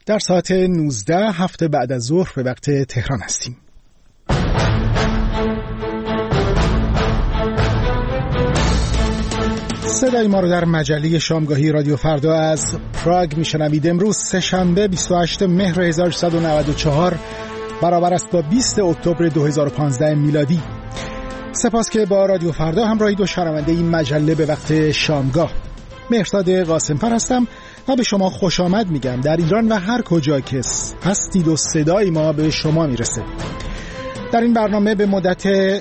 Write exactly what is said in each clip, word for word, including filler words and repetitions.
در ساعت نوزده هفته بعد از ظهر به وقت تهران هستیم. صدای ما رو در مجله شامگاهی رادیو فردا از پراگ میشنوید. امروز سه شنبه بیست و هشتم مهر هزار و سیصد و نود و چهار برابر است با بیست اکتبر دو هزار و پانزده میلادی. سپاس که با رادیو فردا همراهید و شنونده این مجله به وقت شامگاه. مهرداد قاسم‌فر هستم و به شما خوش آمد میگم در ایران و هر کجا که هستید و صدای ما به شما میرسه. در این برنامه به مدت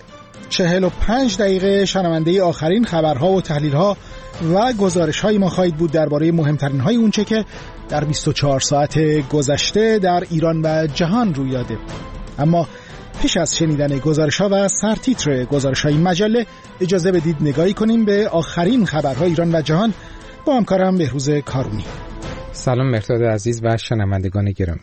چهل و پنج دقیقه شنونده آخرین خبرها و تحلیلها و گزارش‌های ما خواهید بود درباره مهمترین های اونچه که در بیست و چهار ساعت گذشته در ایران و جهان روی داده. اما پیش از شنیدن گزارش‌ها و سرتیتر گزارش‌های این مجله اجازه بدید نگاهی کنیم به آخرین خبرهای ایران و جهان با همکارم بهروز کارونی. سلام مهرداد عزیز و شنوندگان گرامی.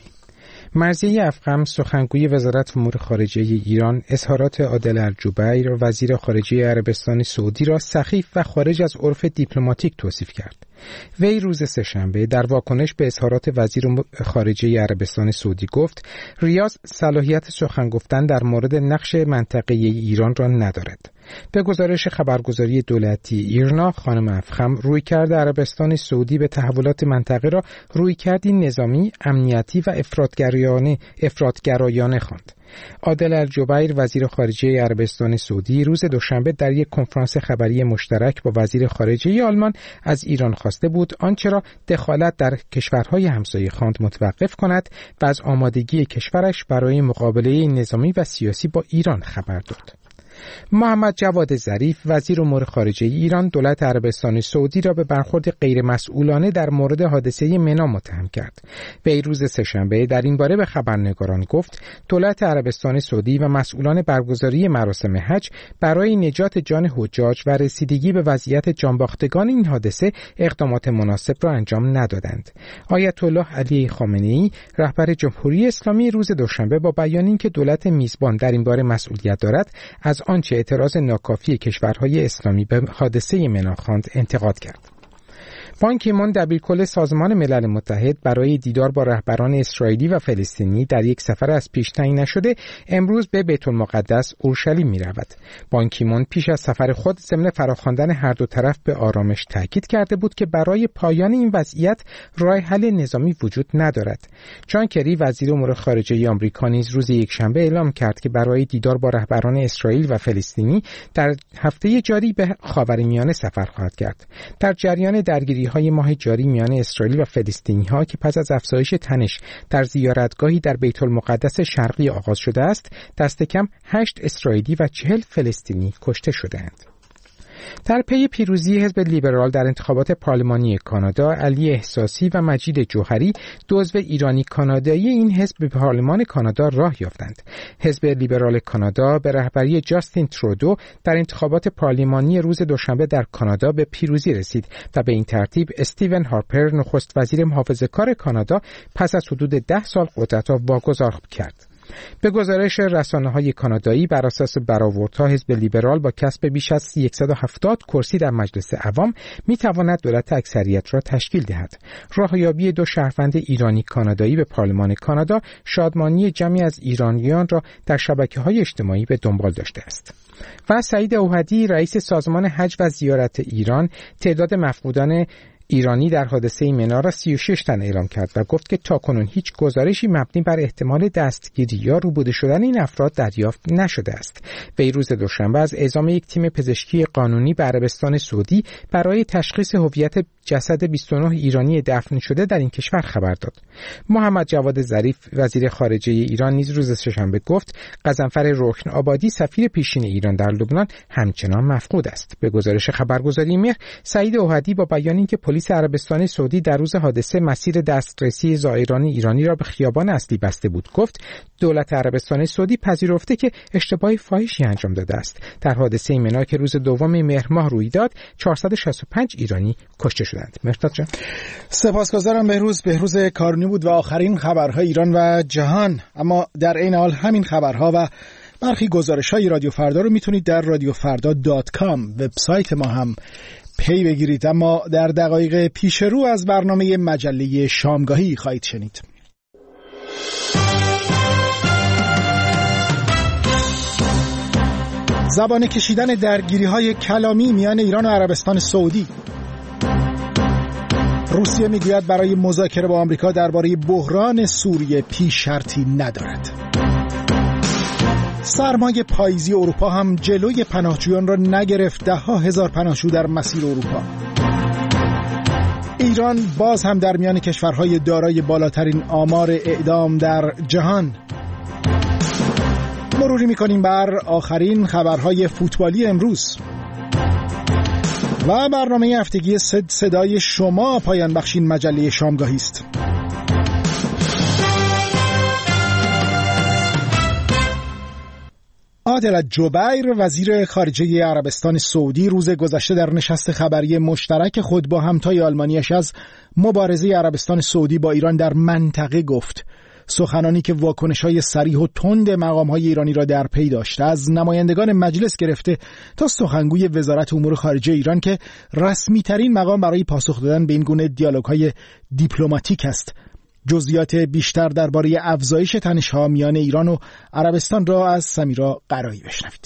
مرضیه افخم سخنگوی وزارت امور خارجه ایران اظهارات عادل الجبیر وزیر خارجه عربستان سعودی را سخیف و خارج از عرف دیپلماتیک توصیف کرد. وی روز سه‌شنبه در واکنش به اظهارات وزیر خارجه عربستان سعودی گفت ریاض صلاحیت سخن گفتن در مورد نقش منطقه‌ای ایران را ندارد. به گزارش خبرگزاری دولتی ایرنا، خانم افخم رویکرد عربستان سعودی به تحولات منطقه را رویکردی نظامی، امنیتی و افراطگرایانه افراطگرایانه خواند. عادل الجبیر وزیر خارجه عربستان سعودی روز دوشنبه در یک کنفرانس خبری مشترک با وزیر خارجه آلمان از ایران خواسته بود آنچه را دخالت در کشورهای همسایه خواند متوقف کند و از آمادگی کشورش برای مقابله نظامی و سیاسی با ایران خبر داد. محمد جواد ظریف وزیر امور خارجه ایران دولت عربستان سعودی را به برخورد غیرمسئولانه در مورد حادثه منا متهم کرد. وی روز سه‌شنبه در این باره به خبرنگاران گفت دولت عربستان سعودی و مسئولان برگزاری مراسم حج برای نجات جان حجاج و رسیدگی به وضعیت جانباختگان این حادثه اقدامات مناسب را انجام ندادند. آیت الله علی خامنه‌ای رهبر جمهوری اسلامی روز دوشنبه با بیان اینکه دولت میزبان در این باره مسئولیت دارد از آنچه اعتراض ناکافی کشورهای اسلامی به حادثه منا خواند انتقاد کرد. بان کی مون دبیرکل سازمان ملل متحد برای دیدار با رهبران اسرائیلی و فلسطینی در یک سفر از پیش تعیین نشده امروز به بیت المقدس اورشلیم می رود. بان کی مون پیش از سفر خود ضمن فراخواندن هر دو طرف به آرامش تاکید کرده بود که برای پایان این وضعیت راه حل نظامی وجود ندارد. جان کری وزیر امور خارجه آمریکا نیز روز یکشنبه اعلام کرد که برای دیدار با رهبران اسرائیل و فلسطینی در هفته جاری به خاورمیانه سفر خواهد کرد. در جریان درگیری های ماه جاری میان اسرائیل و فلسطینی ها که پس از افزایش تنش در زیارتگاهی در بیت المقدس شرقی آغاز شده است، دست کم هشت اسرائیلی و چهل فلسطینی کشته شدند. در پی پیروزی حزب لیبرال در انتخابات پارلمانی کانادا، علی احساسی و مجید جوهری دو عضو ایرانی کانادایی این حزب به پارلمان کانادا راه یافتند. حزب لیبرال کانادا به رهبری جاستین ترودو در انتخابات پارلمانی روز دوشنبه در کانادا به پیروزی رسید و به این ترتیب استیون هارپر نخست وزیر محافظه‌کار کانادا پس از حدود ده سال قدرت را واگذار کرد. به گزارش رسانه‌های کانادایی بر اساس برآوردها حزب لیبرال با کسب بیش از صد و هفتاد کرسی در مجلس عوام می‌تواند دولت اکثریت را تشکیل دهد. راهیابی دو شهروند ایرانی کانادایی به پارلمان کانادا شادمانی جمعی از ایرانیان را در شبکه‌های اجتماعی به دنبال داشته است. و سعید اوحدی رئیس سازمان حج و زیارت ایران تعداد مفقودان ایرانی در حادثه منا را سی و شش تن اعلام کرد و گفت که تاکنون هیچ گزارشی مبنی بر احتمال دستگیری یا روبوده شدن این افراد دریافت نشده است. وی روز دوشنبه از اعزام یک تیم پزشکی قانونی به عربستان سعودی برای تشخیص هویت جسد بیست و نه ایرانی دفن شده در این کشور خبر داد. محمد جواد ظریف وزیر خارجه ایران نیز روز سه‌شنبه گفت غضنفر رکن آبادی سفیر پیشین ایران در لبنان همچنان مفقود است. به گزارش خبرگزاری مهر، سعید اوحدی با بیان اینکه پلیس عربستان سعودی در روز حادثه مسیر دسترسی زائران ایرانی را به خیابان اصلی بسته بود گفت دولت عربستان سعودی پذیرفته که اشتباه فاحشی انجام داده است. در حادثه منا که روز دوم مهر ماه روی داد چهارصد و شصت و پنج ایرانی کشته شدند. مهرداد جان، سپاسگزارم. بهروز بهروز کارونی بود و آخرین خبرهای ایران و جهان. اما در این حال همین خبرها و برخی گزارش‌های رادیو فردا رو میتونید در رادیو فردا دات کام وبسایت ما هم پی بگیرید. اما در دقایق پیش رو از برنامه مجله شامگاهی خواهید شنید. زبانه کشیدن درگیری‌های کلامی میان ایران و عربستان سعودی. روسیه میگوید برای مذاکره با آمریکا درباره بحران سوریه پیش شرطی ندارد. سرمای پاییزی اروپا هم جلوی پناهجویان را نگرفت. ده ها هزار پناهجو در مسیر اروپا. ایران باز هم در میان کشورهای دارای بالاترین آمار اعدام در جهان. مروری میکنیم بر آخرین خبرهای فوتبالی امروز و برنامه هفتگی صد صدای شما پایان بخشین مجله شامگاهی است. عادل جبیر وزیر خارجه عربستان سعودی روز گذشته در نشست خبری مشترک خود با همتای آلمانیش از مبارزه عربستان سعودی با ایران در منطقه گفت. سخنانی که واکنش‌های صریح و تند مقام‌های ایرانی را در پی داشته، از نمایندگان مجلس گرفته تا سخنگوی وزارت امور خارجه ایران که رسمی‌ترین مقام برای پاسخ دادن به این گونه دیالوگ‌های دیپلماتیک است. جزئیات بیشتر درباره افزایش تنش‌ها میان ایران و عربستان را از سمیرا قرایی بشنوید.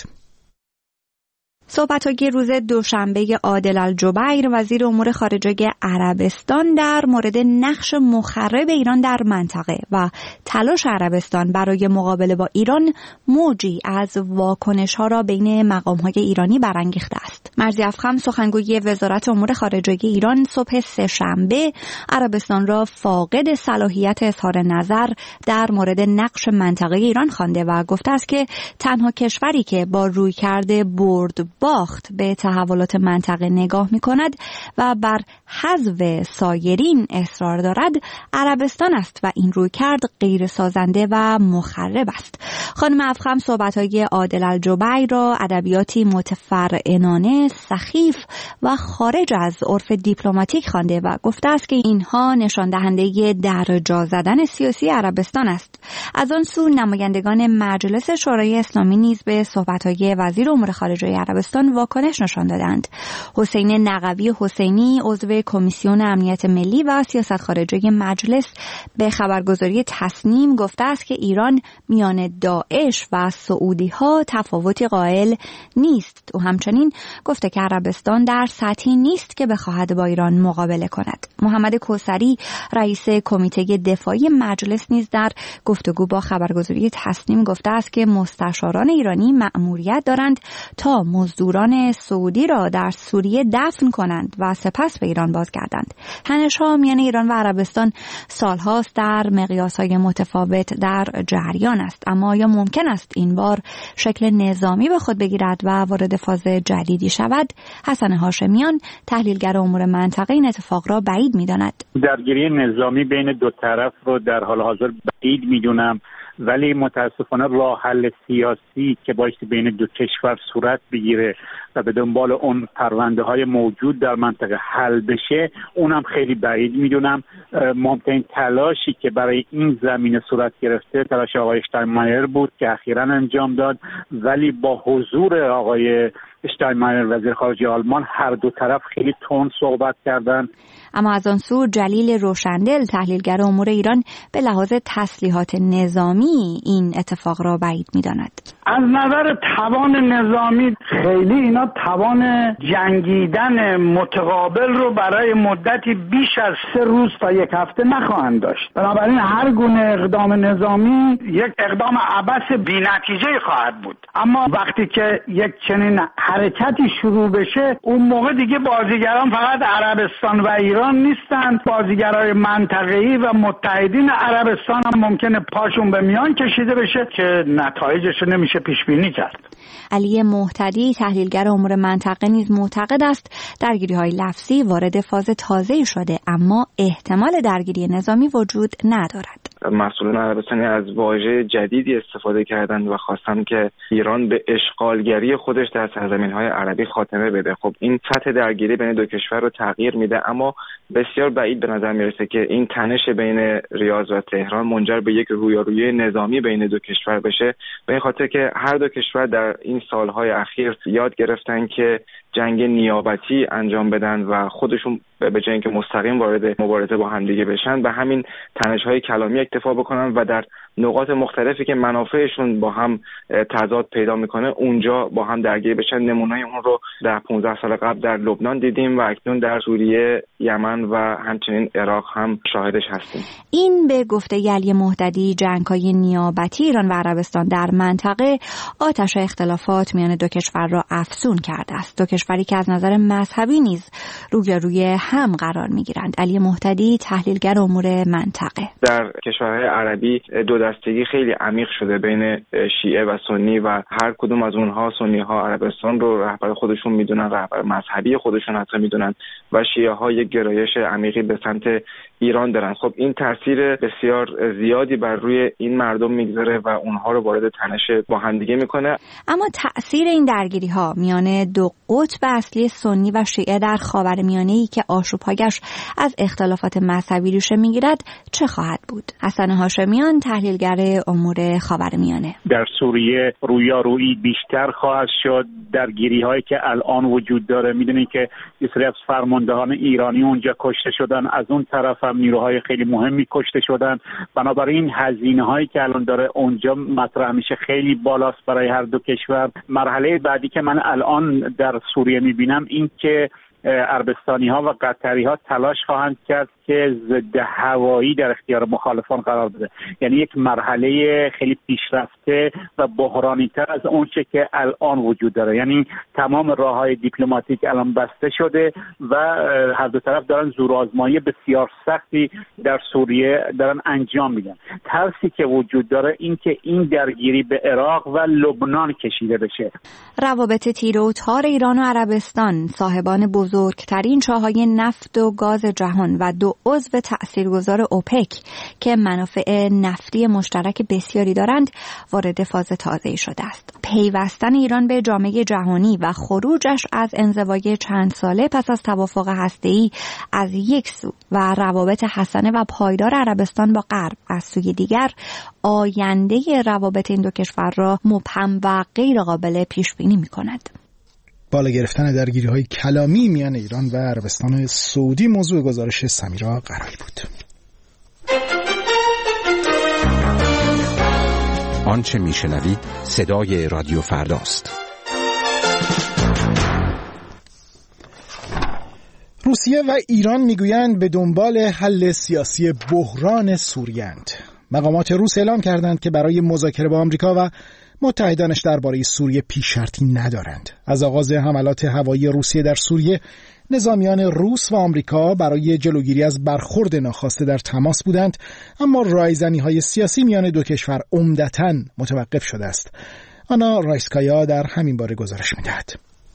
صحبت‌های روز دوشنبه عادل الجبیر وزیر امور خارجه عربستان در مورد نقش مخرب ایران در منطقه و تلاش عربستان برای مقابله با ایران موجی از واکنش‌ها را بین مقام‌های ایرانی برانگیخته است. مرزی افخم سخنگوی وزارت امور خارجه ایران صبح سه‌شنبه عربستان را فاقد صلاحیت اظهار نظر در مورد نقش منطقه ایران خوانده و گفته است که تنها کشوری که با رویکرد برد باخت به تحولات منطقه نگاه می کند و بر حذف سایرین اصرار دارد عربستان است و این رویکرد غیر سازنده و مخرب است. خانم افخم صحبت‌های عادل الجبیر را ادبیاتی متفرعنانه، سخیف و خارج از عرف دیپلماتیک خوانده و گفته است که اینها نشان دهنده در جا زدن سیاسی عربستان است. از آن سو نمایندگان مجلس شورای اسلامی نیز به صحبت‌های وزیر امور خارجه عربستان واکنش نشان دادند. حسین نقوی حسینی عضو کمیسیون امنیت ملی و سیاست خارجه مجلس به خبرگزاری تصنیم گفته است که ایران میان داعش و سعودی ها تفاوتی قائل نیست. او همچنین گفته که عربستان در سطحی نیست که بخواهد با ایران مقابله کند. محمد کوثری رئیس کمیته دفاعی مجلس نیز در گفتگو با خبرگزاری تصنیم گفته است که مستشاران ایرانی مأموریت دارند تا مزدوران سعودی را در سوریه دفن کنند و سپس به ایران بازگردند. تنش‌ها میان ایران و عربستان سالهاست در مقیاس‌های متفاوت در جریان است، اما آیا ممکن است این بار شکل نظامی به خود بگیرد و وارد فاز جدیدی شود؟ حسن هاشمیان تحلیلگر امور منطقه این اتفاق را بعید می‌داند. درگیری نظامی بین دو طرف رو در حال حاضر بعید می‌دونم، ولی متاسفانه راه حل سیاسی که بایستی بین دو کشور صورت بگیره و به دنبال اون پرونده های موجود در منطقه حل بشه، اونم خیلی بعید میدونم. ممکن تلاشی که برای این زمینه صورت گرفته تلاش آقای اشتاینمایر بود که اخیراً انجام داد، ولی با حضور آقای اشتاینمایر وزیر خارجه آلمان هر دو طرف خیلی تند صحبت کردن. اما از آن سو جلیل روشندل تحلیلگر امور ایران به لحاظ تسلیحات نظامی این اتفاق را بعید می‌داند. از نظر توان نظامی خیلی اینا توان جنگیدن متقابل رو برای مدتی بیش از سه روز تا یک هفته نخواهند داشت. بنابراین هر گونه اقدام نظامی یک اقدام عبث بی‌نتیجه خواهد بود. اما وقتی که یک چنین حرکتی شروع بشه، اون موقع دیگه بازیگران فقط عربستان و ایران نیستند، بازیگرای منطقه‌ای و متحدین عربستان هم ممکنه پاشون به میان کشیده بشه که نتایجش نمیشه پیش بینی کرد. علی مهتدی تحلیلگر امور منطقه نیز معتقد است درگیری‌های لفظی وارد فاز تازه‌ای شده، اما احتمال درگیری نظامی وجود ندارد. مسئولان عربستانی از واژه جدیدی استفاده کردند و خواستند که ایران به اشغالگری خودش در سرزمین‌های عربی خاتمه بده. خب این سطح درگیری بین دو کشور رو تغییر میده، اما بسیار بعید به نظر میرسه که این تنش بین ریاض و تهران منجر به یک رویارویی نظامی بین دو کشور بشه، به این خاطر که هر دو کشور در این سالهای اخیر یاد گرفتن که جنگ نیابتی انجام بدن و خودشون به جای اینکه مستقیم وارد مبارزه با همدیگه بشن، به همین تنش‌های کلامی اکتفا بکنن و در نقاط مختلفی که منافعشون با هم تضاد پیدا میکنه اونجا با هم درگیر بشن. نمونه‌ی اون رو در پانزده سال قبل در لبنان دیدیم و اکنون در سوریه، یمن و همچنین عراق هم شاهدش هستیم. این به گفته علی مهددی جنگ‌های نیابتی ایران و عربستان در منطقه آتش اختلافات میان دو کشور را افزون کرده است. دو کشوری که از نظر مذهبی نیز روی هم قرار میگیرند. علی مهددی تحلیلگر امور منطقه: در کشورهای عربی دو دستگی خیلی عمیق شده بین شیعه و سنی و هر کدوم از اونها، سنی ها عربستان رو رهبر خودشون میدونن، رهبر مذهبی خودشون حتی میدونن و شیعه ها یک گرایش عمیقی به سمت ایران دارن. خب این تاثیر بسیار زیادی بر روی این مردم میگذاره و اونها رو وارد تنش با هم دیگه میکنه. اما تأثیر این درگیری ها میان دو قطب اصلی سنی و شیعه در خاورمیانه‌ای که آشوب‌هایش از اختلافات مذهبی ریشه میگیرد چه خواهد بود؟ حسن هاشمیان تحلیلگر امور خاورمیانه: در سوریه رویارویی بیشتر خواهد شد. درگیری هایی که الان وجود داره، میدونید که یه سری از فرماندهان ایرانی اونجا کشته شدن، از اون طرف هم نیروهای خیلی مهمی کشته شدن. بنابراین هزینه هایی که الان داره اونجا مطرح میشه خیلی بالاست برای هر دو کشور. مرحله بعدی که من الان در سوریه میبینم این که عربستانی ها و قطری ها تلاش خواهند کرد که ضد هوایی در اختیار مخالفان قرار بده، یعنی یک مرحله خیلی پیشرفته و بحرانی تر از اون چه که الان وجود داره. یعنی تمام راههای دیپلماتیک الان بسته شده و هر دو طرف دارن زورآزمایی بسیار سختی در سوریه دارن انجام میدن. ترسی که وجود داره این که این درگیری به عراق و لبنان کشیده بشه. روابط تیر و تار ایران و عربستان، صاحبان بزرگترین چاهای نفت و گاز جهان و دو عضو تأثیرگذار اوپک که منافع نفتی مشترک بسیاری دارند، وارد فاز تازه‌ای شده است. پیوستن ایران به جامعه جهانی و خروجش از انزوای چند ساله پس از توافق هسته‌ای از یک سو و روابط حسنه و پایدار عربستان با غرب از سوی دیگر، آینده روابط این دو کشور را مبهم و غیر قابل پیش بینی می‌کند. بالا گرفتن درگیری‌های کلامی میان ایران و عربستان سعودی موضوع گزارش سمیرا قرایی بود. آنچه میشنوید صدای رادیو فرداست. روسیه و ایران میگویند به دنبال حل سیاسی بحران سوریه‌اند. مقامات روس اعلام کردند که برای مذاکره با آمریکا و متحدانش درباره سوریه پیش شرطی ندارند. از آغاز حملات هوایی روسیه در سوریه، نظامیان روس و آمریکا برای جلوگیری از برخورد ناخواسته در تماس بودند، اما رایزنی‌های سیاسی میان دو کشور عمدتاً متوقف شده است. آنا رایسکایا در همین باره گزارش می‌دهد.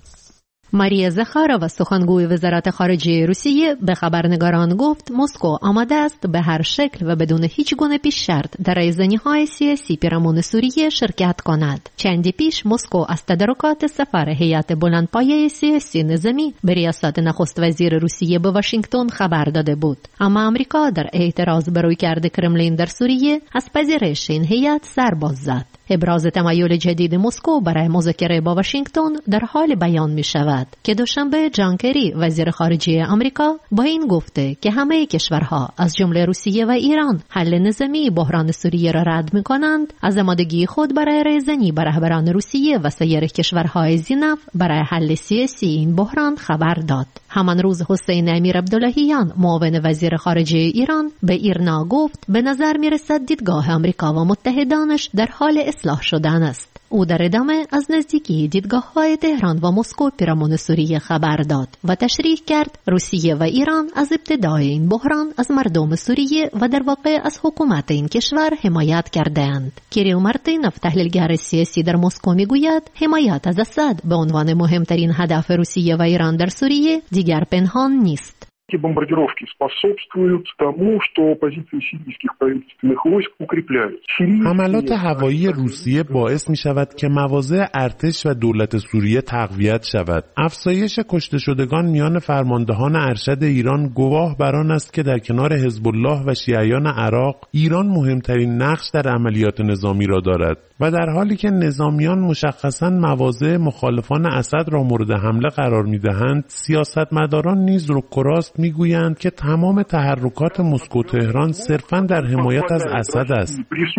ماریا زخارova سخنگوی وزارت خارجه روسیه به خبرنگاران گفت مسکو آماده است به هر شکل و بدون هیچ گونه پیش شرط در رایزنی‌های سیاسی پیرامون سوریه شرکت کند. چندی پیش مسکو از تدارکات سفر هیئت بلندپایه سیاسی نظامی به ریاست نخست وزیر روسیه به واشنگتن خبر داده بود، اما آمریکا در اعتراض بر رویکرد کرملین در سوریه از پذیرش این هیئت سر باز زد. ابراز تمایل جدید مسکو برای مذاکره با واشنگتن در حال بیان می شود که دوشنبه جان کری وزیر خارجه آمریکا با این گفته که همه کشورها از جمله روسیه و ایران حل نظامی بحران سوریه را رد می کنند، از آمادگی خود برای رایزنی با رهبران روسیه و سایر کشورهای زینف برای حل سیاسی این بحران خبر داد. همان روز حسین امیر عبداللهیان معاون وزیر خارجه ایران به ایرنا گفت به نظر می رسد دیدگاه آمریکا و متحدانش در حال اصلاح شدن است. او در ادامه از نزدیکی دیدگاه‌های تهران و مسکو پیرامون سوریه خبر داد و تشریح کرد روسیه و ایران از ابتدای این بحران از مردم سوریه و در واقع از حکومت این کشور حمایت کردند. کیریل مارتینوف تحلیلگر سیاسی در مسکو میگوید حمایت از اسد به عنوان مهمترین هدف روسیه و ایران در سوریه دیگر پنهان نیست. Эти бомбардировки способствуют тому, что позиции сирийских правительственных войск укрепляются. حملات هوایی روسیه باعث می شود که مواضع ارتش و دولت سوریه تقویت شود. افزایش کشته شدگان میان فرماندهان ارشد ایران گواه بر آن است که در کنار حزب الله و شیعیان عراق، ایران مهمترین نقش در عملیات نظامی را دارد و در حالی که نظامیان مشخصاً مواضع مخالفان اسد را مورد حمله قرار می دهند، سیاستمداران نیز رک و راست میگویند که تمام تحرکات مسکو تهران صرفاً در حمایت از اسد است.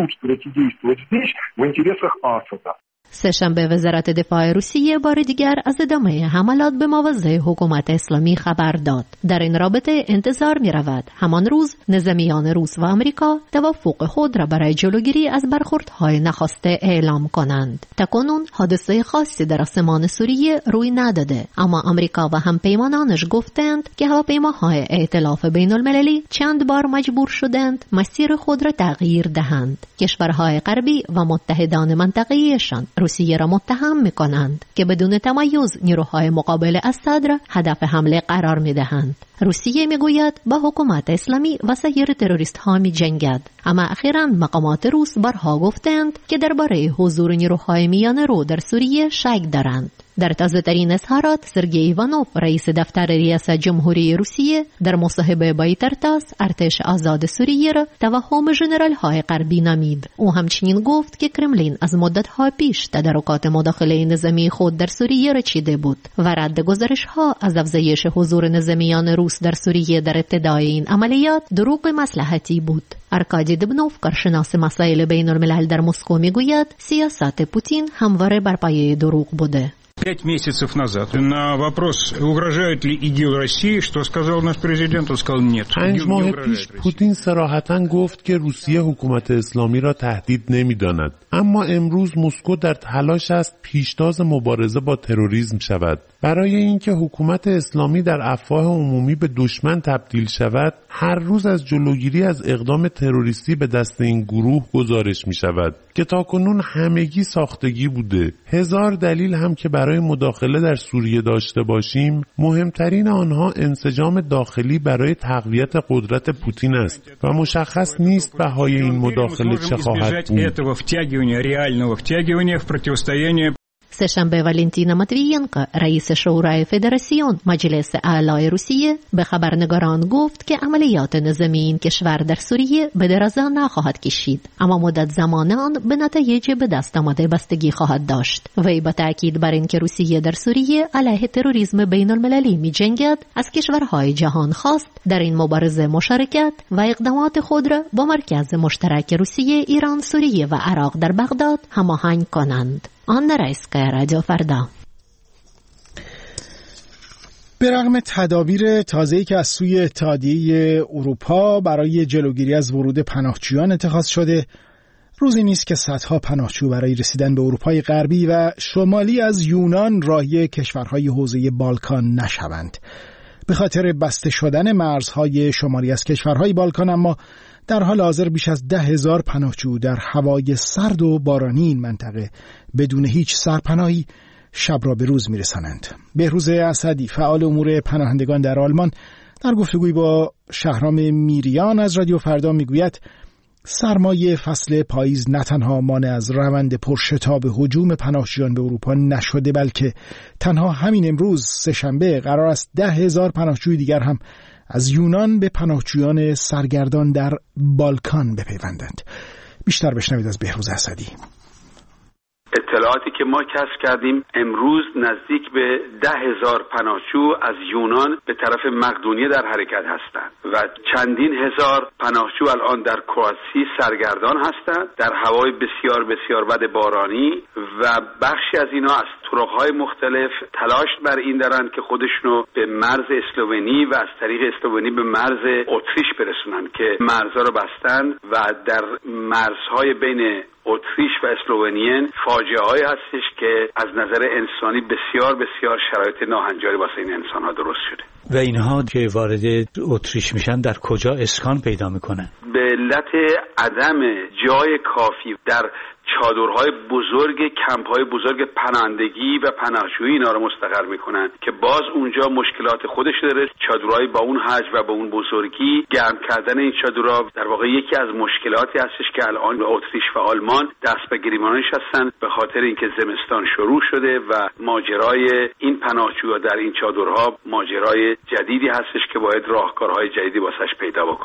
سه‌شنبه وزارت دفاع روسیه بار دیگر از ادامه حملات به مواضع حکومت اسلامی خبر داد. در این رابطه انتظار می رود همان روز نظامیان روس و آمریکا توافق خود را برای جلوگیری از برخوردهای نخواسته اعلام کنند. تاکنون حادثه خاصی در آسمان سوریه روی نداده، اما آمریکا و همپیمانانش گفتند که هواپیماهای ائتلاف بین المللی چند بار مجبور شدند مسیر خود را تغییر دهند. کشورهای غربی و متحدان منطقه‌ایشان روسیه را متهم می‌کنند که بدون تمایز نیروهای مقابل اسد را هدف حمله قرار می‌دهند. روسیه میگوید با حکومت اسلامی و سایر تروریست‌ها می‌جنگد، اما اخیراً مقامات روس بارها گفتند که درباره حضور نیروهای میانه‌رو در سوریه شک دارند. در تازه‌ترین اظهارات سرگئی ایوانوف رئیس دفتر ریاست جمهوری روسیه در مصاحبه با ایترتاس ارتش آزاد سوریه را توهم ژنرال‌های غربی نامید. او همچنین گفت که کرملین از مدت‌ها پیش تدارکات مداخله نظامی خود در سوریه را چیده بود و رد گزارش‌ها از افزایش حضور نظامیان روس در سوریه در ابتدای این عملیات دروغ مصلحتی بود. ارکادی دبنوف کارشناس مسائل بین الملل در مسکو میگوید سیاست پوتین همواره بر پایه دروغ بوده. Пять месяцев назад на вопрос, угрожает ли ИГИЛ России, что сказал наш президент, он сказал нет. پنج ماه پیش پوتین صراحتاً گفت که روسیه حکومت اسلامی را تهدید نمی‌داند، اما امروز مسکو در تلاش است پیشتاز مبارزه با تروریسم شود. برای اینکه حکومت اسلامی در افواه عمومی به دشمن تبدیل شود، هر روز از جلوگیری از اقدام تروریستی به دست این گروه گزارش می شود که تاکنون همگی ساختگی بوده. هزار دلیل هم که برای مداخله در سوریه داشته باشیم، مهمترین آنها انسجام داخلی برای تقویت قدرت پوتین است و مشخص نیست بهای این مداخله چه خواهد بود. سه‌شنبه والنتینا ماتویینکا رئیس شورای فدراسیون مجلس اعلای روسیه به خبرنگاران گفت که عملیات نظامی این کشور در سوریه به درازا نخواهد کشید، اما مدت زمان آن به نتایج به دست آمده بستگی خواهد داشت. وی با تاکید بر اینکه روسیه در سوریه علیه تروریسم بین المللی می جنگد از کشورهای جهان خواست در این مبارزه مشارکت و اقدامات خود را با مرکز مشترک روسیه، ایران، سوریه و عراق در بغداد هماهنگ کنند. آن رئیس رادیو فردا. به رغم تدابیر تازه‌ای که از سوی اتحادیه اروپا برای جلوگیری از ورود پناهجویان اتخاذ شده، روزی نیست که صدها پناهجو برای رسیدن به اروپای غربی و شمالی از یونان راهی کشورهای حوزه بالکان نشوند. به خاطر بسته شدن مرزهای شمالی از کشورهای بالکان اما در حال حاضر بیش از ده هزار پناهجو در هوای سرد و بارانی این منطقه بدون هیچ سرپناهی شب را به روز میرسانند. بهروز اسدی فعال امور پناهندگان در آلمان در گفتگوی با شهرام میریان از رادیو فردا میگوید سرمایه فصل پاییز نه تنها مانع از روند پرشتاب هجوم پناهجویان به اروپا نشده، بلکه تنها همین امروز سه‌شنبه قرار است ده هزار پناهجوی دیگر هم از یونان به پناهجویان سرگردان در بالکان بپیوندند. بیشتر بشنوید از بهروز اسدی. اطلاعاتی که ما کسب کردیم امروز نزدیک به ده هزار پناهجو از یونان به طرف مقدونیه در حرکت هستند و چندین هزار پناهجو الان در کرواسی سرگردان هستند در هوای بسیار بسیار بد بارانی و بخشی از اینا از طرق‌های مختلف تلاش بر این دارند که خودشونو به مرز اسلوونی و از طریق اسلوونی به مرز اتریش برسونن که مرزها رو بستن و در مرزهای بین اتریش و اسلوونین فاجعه‌ای هستش که از نظر انسانی بسیار بسیار شرایط ناهنجاری واسه این انسان‌ها درست شده. و اینها که وارد اتریش میشن در کجا اسکان پیدا میکنن؟ به علت عدم جای کافی در چادرهای بزرگ، کمپ‌های بزرگ پناهندگی و پناهجویی اینا رو مستقر میکنن که باز اونجا مشکلات خودش داره. چادرهای با اون حجم و با اون بزرگی گرم کردن این چادرها در واقع یکی از مشکلاتی هستش که الان اتریش و آلمان دست به گریبانش هستن به خاطر اینکه زمستان شروع شده و ماجرای این پناهجوها در این چادرها ماجرای جدیدی هستش که باید راهکارهای جدیدی واسش پیدا بکنن.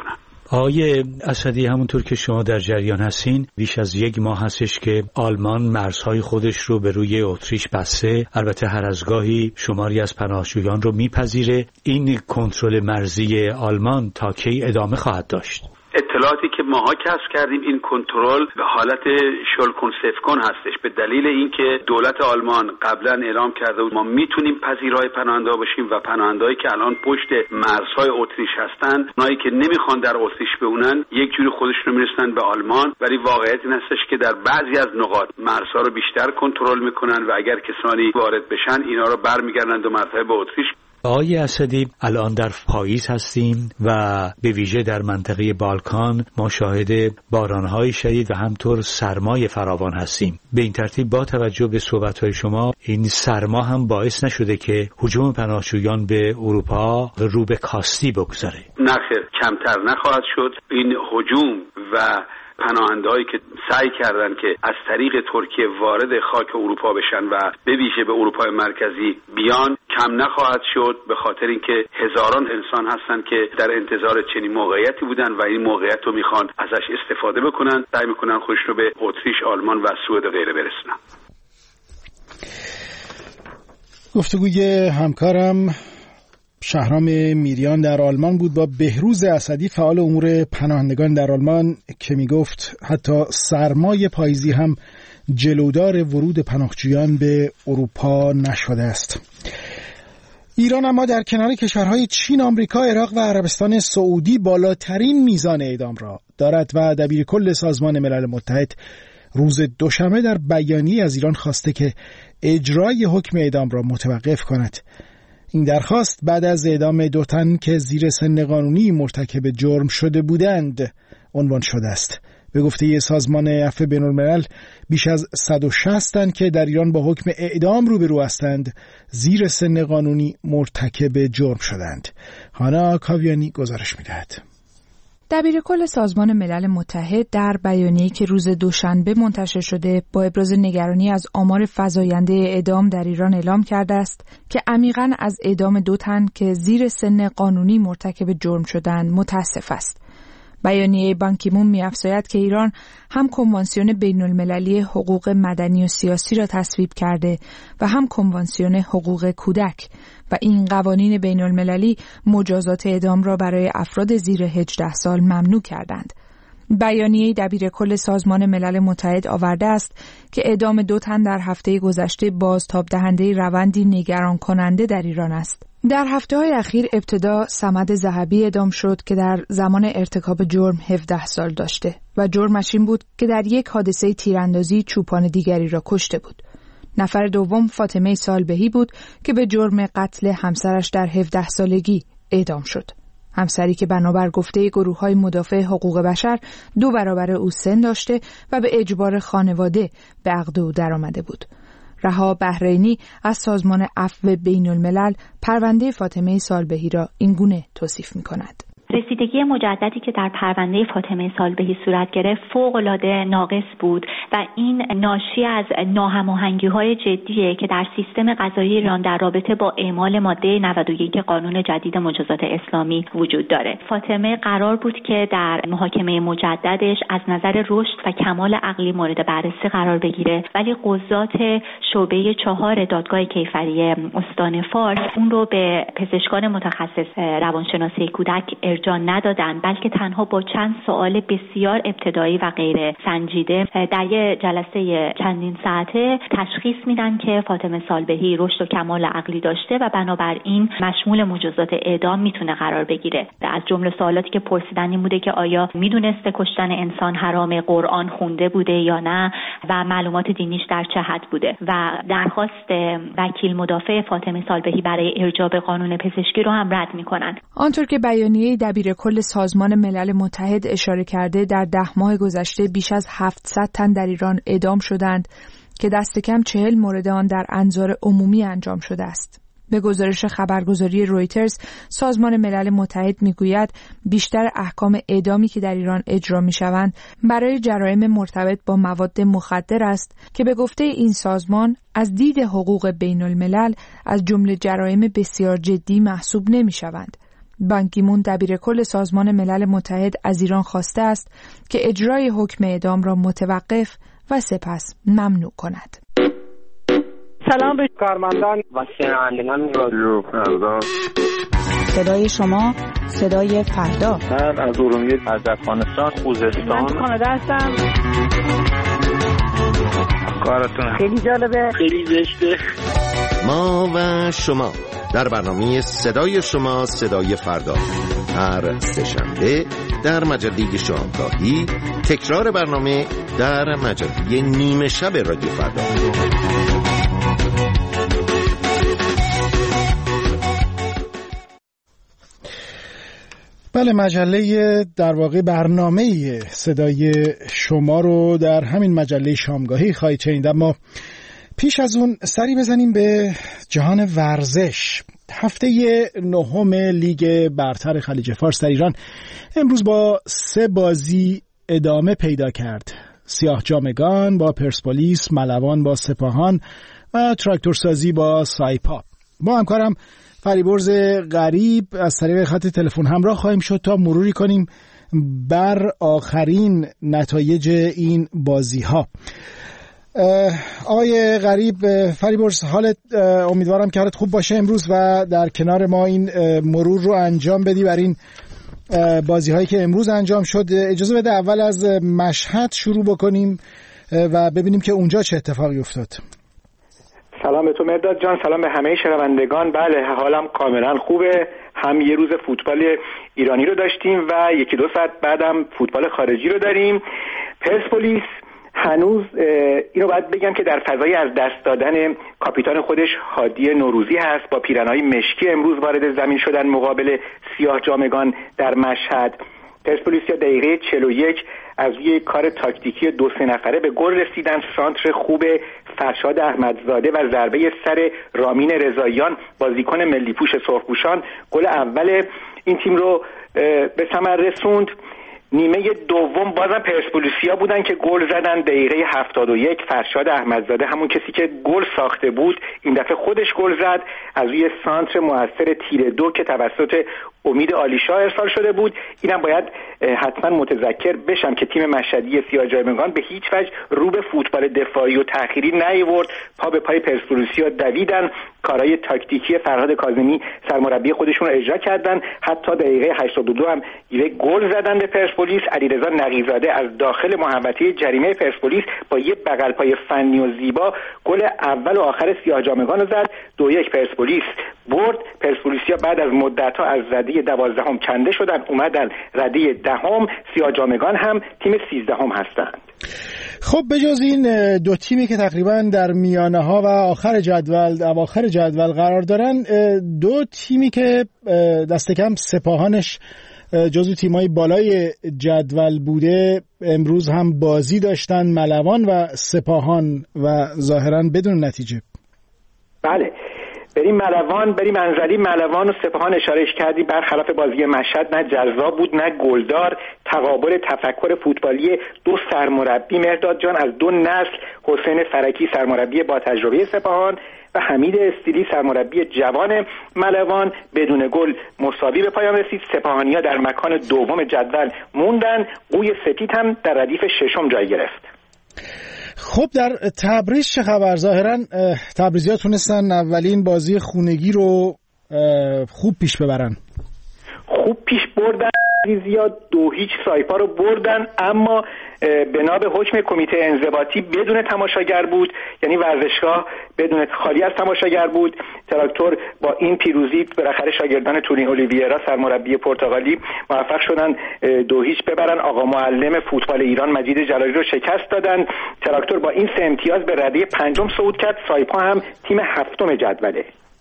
آقای اسدی، همونطور که شما در جریان هستین، بیش از یک ماه هستش که آلمان مرزهای خودش رو به روی اتریش بسته. البته هر از گاهی شماری از پناهجویان رو میپذیره. این کنترل مرزی آلمان تا کی ادامه خواهد داشت؟ اطلاعاتی که ماها کسب کردیم این کنترل به حالت شلکن سفکن هستش، به دلیل اینکه دولت آلمان قبلا اعلام کرده بود ما میتونیم پذیرای پناهنده باشیم و پناهندهایی که الان پشت مرزهای اتریش هستن، اونایی که نمیخوان در اتریش بمونن یک جوری خودشون رو میرسن به آلمان، ولی واقعیت این هستش که در بعضی از نقاط مرزها رو بیشتر کنترل میکنن و اگر کسانی وارد بشن اینا رو برمیگردن دو مرتبه به اتریش. آقای اسدی، الان در پاییز هستیم و به ویژه در منطقه بالکان ما شاهد بارانهای شدید و همطور سرمای فراوان هستیم. به این ترتیب با توجه به صحبتهای شما این سرما هم باعث نشده که هجوم پناهجویان به اروپا رو به کاستی بگذاره؟ نه خیر، کمتر نخواهد شد. این هجوم و پناهنده‌هایی که سعی کردن که از طریق ترکیه وارد خاک اروپا بشن و به ویژه به اروپای مرکزی بیان کم نخواهد شد، به خاطر اینکه هزاران انسان هستن که در انتظار چنین موقعیتی بودن و این موقعیت رو میخوان ازش استفاده بکنن، سعی میکنن خودشون رو به اتریش، آلمان و سوئد و غیره برسونن. گفتگوی همکارم شهرام میریان در آلمان بود با بهروز اسدی، فعال امور پناهندگان در آلمان، که میگفت حتی سرمای پاییزی هم جلودار ورود پناهجویان به اروپا نشده است. ایران اما در کنار کشورهای چین، آمریکا، عراق و عربستان سعودی بالاترین میزان اعدام را دارد و دبیرکل سازمان ملل متحد روز دوشنبه در بیانیه از ایران خواسته که اجرای حکم اعدام را متوقف کند. این درخواست بعد از اعدام دو تن که زیر سن قانونی مرتکب جرم شده بودند عنوان شده است. به گفته سازمان عفو بین‌الملل بیش از صد و شصت تن که در ایران با حکم اعدام روبرو هستند زیر سن قانونی مرتکب جرم شدند. هانا کاویانی گزارش می‌دهد. دبیرکل سازمان ملل متحد در بیانیه‌ای که روز دوشنبه منتشر شده با ابراز نگرانی از آمار فزاینده اعدام در ایران اعلام کرده است که عمیقاً از اعدام دو تن که زیر سن قانونی مرتکب جرم شدند متاسف است. بیانیه بان کی مون می‌افزاید که ایران هم کنوانسیون بین‌المللی حقوق مدنی و سیاسی را تصویب کرده و هم کنوانسیون حقوق کودک و این قوانین بین‌المللی مجازات اعدام را برای افراد زیر هجده سال ممنوع کردند. بیانیه دبیرکل سازمان ملل متحد آورده است که اعدام دو تن در هفته گذشته بازتاب دهنده روندی نگران کننده در ایران است. در هفته‌های اخیر ابتدا صمد ذهبی اعدام شد که در زمان ارتکاب جرم هفده سال داشته و جرمش این بود که در یک حادثه تیراندازی چوپان دیگری را کشته بود. نفر دوم فاطمه سالبهی بود که به جرم قتل همسرش در هفده سالگی اعدام شد. همسری که بنابر گفته گروه‌های مدافع حقوق بشر دو برابر او سن داشته و به اجبار خانواده به عقد او درآمده بود. رها بحرینی از سازمان عفو بین‌الملل پرونده فاطمه سالبهی را اینگونه توصیف می‌کند. رسیدگی مجددی که در پرونده فاطمه سالبهی صورت گرفت فوق‌العاده ناقص بود و این ناشی از ناهماهنگی‌های جدیه که در سیستم قضایی ایران در رابطه با اعمال ماده نود و یک قانون جدید مجازات اسلامی وجود داره. فاطمه قرار بود که در محاکمه مجددش از نظر رشد و کمال عقلی مورد بررسی قرار بگیره، ولی قضات شعبه چهار دادگاه کیفری استان فارس اون رو به پزشکان متخصص روانشناسی کودک ارجاع ندادن، بلکه تنها با چند سوال بسیار ابتدایی و غیر سنجیده در یه جلسه چندین ساعته تشخیص میدن که فاطمه سالبهی رشد و کمال عقلی داشته و بنابراین مشمول مجازات اعدام میتونه قرار بگیره. از جمله سوالاتی که پرسیدن این بوده که آیا میدونسته کشتن انسان حرام، قرآن خونده بوده یا نه و معلومات دینیش در چه حد بوده و درخواست وکیل مدافع فاطمه سالبهی برای ارجاع به قانون پزشکی رو هم رد میکنن. آنطور که بیانیه دبیرکل سازمان ملل متحد اشاره کرده در ده ماه گذشته بیش از هفتصد تن در ایران اعدام شدند که دست کم چهل مورد آن در انظار عمومی انجام شده است. به گزارش خبرگزاری رویترز، سازمان ملل متحد میگوید بیشتر احکام اعدامی که در ایران اجرا میشوند برای جرایم مرتبط با مواد مخدر است که به گفته این سازمان از دید حقوق بین الملل از جمله جرایم بسیار جدی محسوب نمیشوند. بان کی مون دبیرکل سازمان ملل متحد از ایران خواسته است که اجرای حکم اعدام را متوقف و سپس ممنوع کند. سلام به کارمندان و شنوندگان رادیو فردا. صدای شما، صدای فردا. من از ارومیه، از افغانستان، خوزستان. من کانادا هستم. کارتون خیلی جالبه، خیلی زشته. ما و شما در برنامه صدای شما، صدای فردا، هر سه‌شنبه در مجله شامگاهی، تکرار برنامه در مجله نیمه شب رادیو فردا. بله، مجله در واقع برنامه صدای شما رو در همین مجله شامگاهی خواهید شنید. اما پیش از اون سری بزنیم به جهان ورزش. هفته نهم لیگ برتر خلیج فارس در ایران امروز با سه بازی ادامه پیدا کرد. سیاه جامگان با پرسپولیس، ملوان با سپاهان و تراکتورسازی با سایپا. با همکارم فریبرز غریب از طریق خط تلفن همراه خواهیم شد تا مروری کنیم بر آخرین نتایج این بازی ها. آقای غریب، فریبرز، حالت امیدوارم که حالت خوب باشه امروز و در کنار ما این مرور رو انجام بدی بر این بازی هایی که امروز انجام شد. اجازه بده اول از مشهد شروع بکنیم و ببینیم که اونجا چه اتفاقی افتاد. سلام به تو مرداد جان، سلام به همه شنوندگان. بله، حالم کاملا خوبه. هم یه روز فوتبال ایرانی رو داشتیم و یکی دو ساعت بعدم فوتبال خارجی رو داریم. پرسپولیس هنوز اینو باید بگم که در فضای از دست دادن کاپیتان خودش هادی نوروزی هست. با پیرنهای مشکی امروز وارد زمین شدن مقابل سیاه جامگان در مشهد. پرسپولیسیا دقیقه چهل و یک از روی کار تاکتیکی دو سه نفره به گل رسیدن. سانتر خوب فرشاد احمدزاده و ضربه سر رامین رضاییان، بازیکن ملی پوش سرخپوشان، گل اول این تیم رو به ثمر رسوند. نیمه دوم بازم پرسپولیسیا بودن که گل زدن. دقیقه هفتاد و یک فرشاد احمدزاده، همون کسی که گل ساخته بود، این دفعه خودش گل زد از روی سانتر موثر تیر دو که توسط امید عالیشاه ارسال شده بود. اینم باید حتما متذکر بشم که تیم مشهدی سیاه جامگان به هیچ وجه رو به فوتبال دفاعی و تأخیری نیاورد. پا به پای پرسپولیسیا دویدن، کارهای تاکتیکی فرهاد کاظمی سرمربی خودشون رو اجرا کردن. حتی دقیقه هشتاد و دو هم یه گل زدن به پرسپولیس. علیرضا نقی‌زاده از داخل محوطه جریمه پرسپولیس با یه بغل پای فنی و زیبا گل اول و آخر سیاه جامگان رو زد. دو یک پرسپولیس برد. پرسپولیسیا بعد از مدت‌ها از رده دوازدهم کنده شدن، اومدن رده دهم. سیاه جامگان هم تیم سیزدهم هستند. خب بجز این دو تیمی که تقریبا در میانه ها و آخر جدول اواخر جدول قرار دارن، دو تیمی که دست کم سپاهانش جزو تیمای بالای جدول بوده امروز هم بازی داشتن، ملوان و سپاهان، و ظاهرا بدون نتیجه. بله، بریم ملوان، بریم منزلی. ملوان و سپاهان اشارهش کردی، برخلاف بازی مشهد نه جذاب بود نه گلدار. تقابل تفکر فوتبالی دو سرمربی مرداد جان از دو نسل، حسین فرکی سرمربی با تجربه سپاهان و حمید استیلی سرمربی جوان ملوان، بدون گل مساوی به پایان رسید. سپاهانی‌ها در مکان دوم جدول موندن. قوی سپید هم در ردیف ششم جای گرفت. خب در تبریز چه خبر؟ ظاهرا تبریزی‌ها تونستن اولین بازی خونگی رو خوب پیش ببرن. خوب پیش بردن. تبریزی‌ها دو هیچ سایپا رو بردن، اما بنا به حکم کمیته انضباطی بدون تماشاگر بود، یعنی ورزشگاه بدون خالی از تماشاگر بود. تراکتور با این پیروزی بالاخره شاگردان تونی اولیویرا سرمربی پرتغالی موفق شدن دو هیچ ببرن. آقا معلم فوتبال ایران مجید جلالی رو شکست دادن. تراکتور با این سه امتیاز به رده پنجم صعود کرد. سایپا هم تیم هفتم جدوله.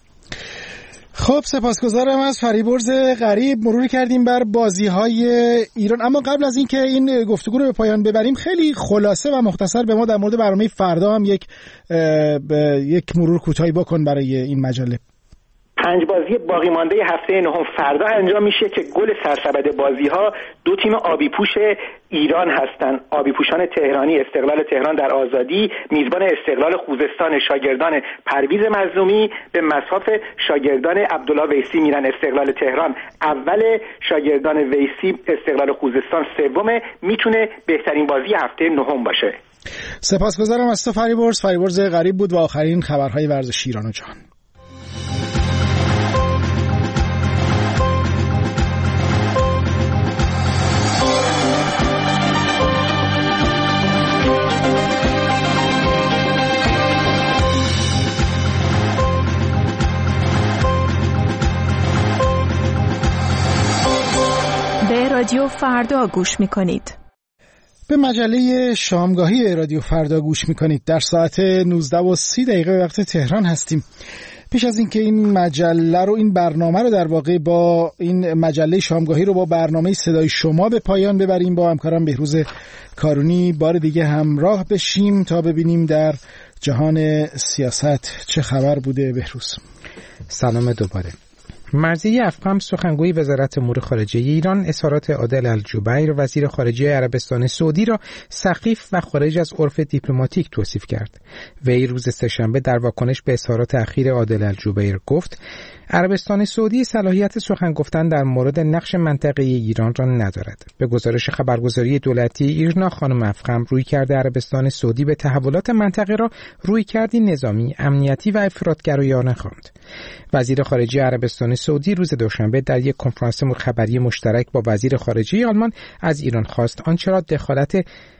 خب سپاسگزارم از فریبرز غریب. مروری کردیم بر بازی‌های ایران، اما قبل از اینکه این, این گفتگو رو به پایان ببریم خیلی خلاصه و مختصر به ما در مورد برنامه فردا هم یک یک مرور کوتاهی بکن برای این مجله. پنج بازی باقی مانده هفته نهم فردا انجام میشه که گل سرسبد بازی ها دو تیم آبی پوش ایران هستند. آبی پوشان تهرانی استقلال تهران در آزادی میزبان استقلال خوزستان شاگردان پرویز مظلومی به مصاف شاگردان عبدالله ویسی میرن. استقلال تهران اول، شاگردان ویسی استقلال خوزستان سوم. میتونه بهترین بازی هفته نهم باشه. سپاسگزارم از تو فریبرز. فریبرز غریب بود و آخرین خبرهای ورزشی ایران و جهان. به رادیو فردا گوش می‌کنید. به مجله شامگاهی رادیو فردا گوش میکنید. در ساعت نوزده و سی دقیقه وقت تهران هستیم. پیش از اینکه این مجله رو این برنامه رو در واقع با این مجله شامگاهی رو با برنامه صدای شما به پایان ببریم، با همکارم بهروز کارونی بار دیگه همراه بشیم تا ببینیم در جهان سیاست چه خبر بوده. بهروز سلام دوباره. مرضیه افخم سخنگوی وزارت امور خارجه ایران اظهارات عادل الجبیر وزیر خارجه عربستان سعودی را سخیف و خارج از عرف دیپلماتیک توصیف کرد. وی روز سه‌شنبه در واکنش به اظهارات اخیر عادل الجبیر گفت عربستان سعودی صلاحیت سخن گفتن در مورد نقش منطقه‌ای ایران را ندارد. به گزارش خبرگزاری دولتی ایرنا، خانم افخم رویکرد عربستان سعودی به تحولات منطقه را رویکردی نظامی، امنیتی و افراط‌گرایانه خواند. وزیر خارجه عربستان سعودی روز دوشنبه در یک کنفرانس خبری مشترک با وزیر خارجه آلمان از ایران خواست آنچه را دخالت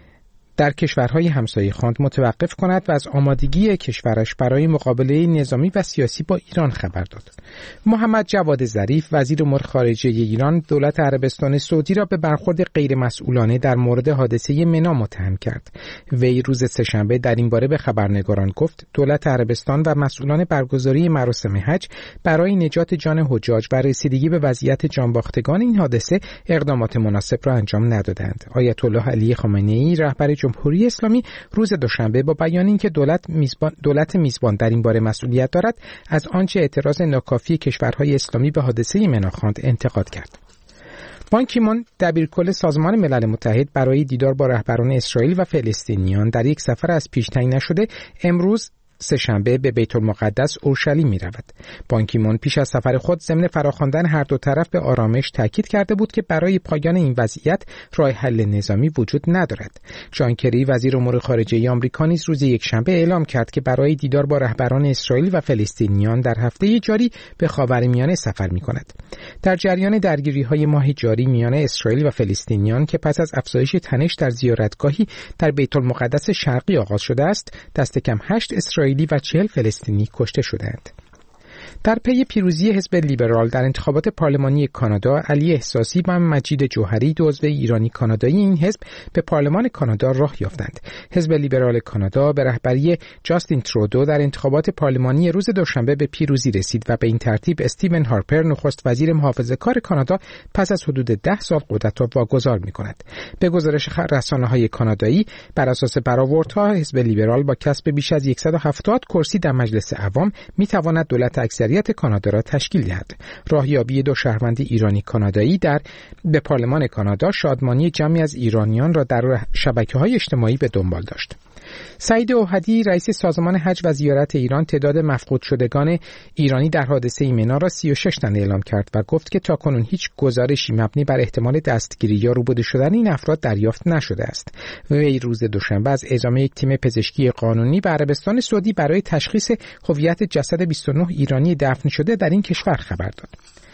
در کشورهای همسایه خواند متوقف کند و از آمادگی کشورش برای مقابله نظامی و سیاسی با ایران خبر داد. محمد جواد ظریف وزیر امور خارجه ایران دولت عربستان سعودی را به برخورد غیرمسئولانه در مورد حادثه منا متهم کرد. وی روز سه‌شنبه در این باره به خبرنگاران گفت دولت عربستان و مسئولان برگزاری مراسم حج برای نجات جان حجاج و رسیدگی به وضعیت جانباختگان این حادثه اقدامات مناسب را انجام ندادند. آیت الله علی خامنه‌ای رهبر جمهوری اسلامی روز دوشنبه با بیان اینکه دولت میزبان دولت میزبان در این باره مسئولیت دارد از آنچه اعتراض ناکافی کشورهای اسلامی به حادثه منا خواند انتقاد کرد. بان کی مون دبیرکل سازمان ملل متحد برای دیدار با رهبران اسرائیل و فلسطینیان در یک سفر از پیش تعیین نشده امروز سه‌شنبه به بیت المقدس اورشلیم می رود. بان کی مون پیش از سفر خود ضمن فراخواندن هر دو طرف به آرامش تاکید کرده بود که برای پایان این وضعیت راه حل نظامی وجود ندارد. جان کری وزیر امور خارجه آمریکا نیز روز یکشنبه اعلام کرد که برای دیدار با رهبران اسرائیل و فلسطینیان در هفته جاری به خاورمیانه سفر می کند. در جریان درگیری‌های ماه جاری میان اسرائیل و فلسطینیان که پس از افزایش تنش در زیارتگاهی در بیت المقدس شرقی آغاز شده است، دست کم هشت اسرائیلی و چهل فلسطینی کشته شدند. در پی پیروزی حزب لیبرال در انتخابات پارلمانی کانادا، علی احساسی و مجید جوهری دو عضو ایرانی کانادایی این حزب به پارلمان کانادا راه یافتند. حزب لیبرال کانادا به رهبری جاستین ترودو در انتخابات پارلمانی روز دوشنبه به پیروزی رسید و به این ترتیب استیون هارپر نخست وزیر محافظه‌کار کانادا پس از حدود ده سال قدرت را واگذار می‌کند. به گزارش رسانه‌های کانادایی بر اساس برآوردها حزب لیبرال با کسب بیش از صد و هفتاد کرسی در مجلس عوام می‌تواند دولت اکثریت کانادا را تشکیل دهد. راهیابی دو شهروند ایرانی کانادایی در به پارلمان کانادا شادمانی جمعی از ایرانیان را در شبکه‌های اجتماعی به دنبال داشت. سعید اوحدی رئیس سازمان حج و زیارت ایران تعداد مفقود شدگان ایرانی در حادثه منا را سی و شش تن اعلام کرد و گفت که تاکنون هیچ گزارشی مبنی بر احتمال دستگیری یا روبوده شدن این افراد دریافت نشده است. وی روز دوشنبه از اعزام یک تیم پزشکی قانونی به عربستان سعودی برای تشخیص هویت جسد بیست و نه ایرانی دفن شده در این کشور خبر داد.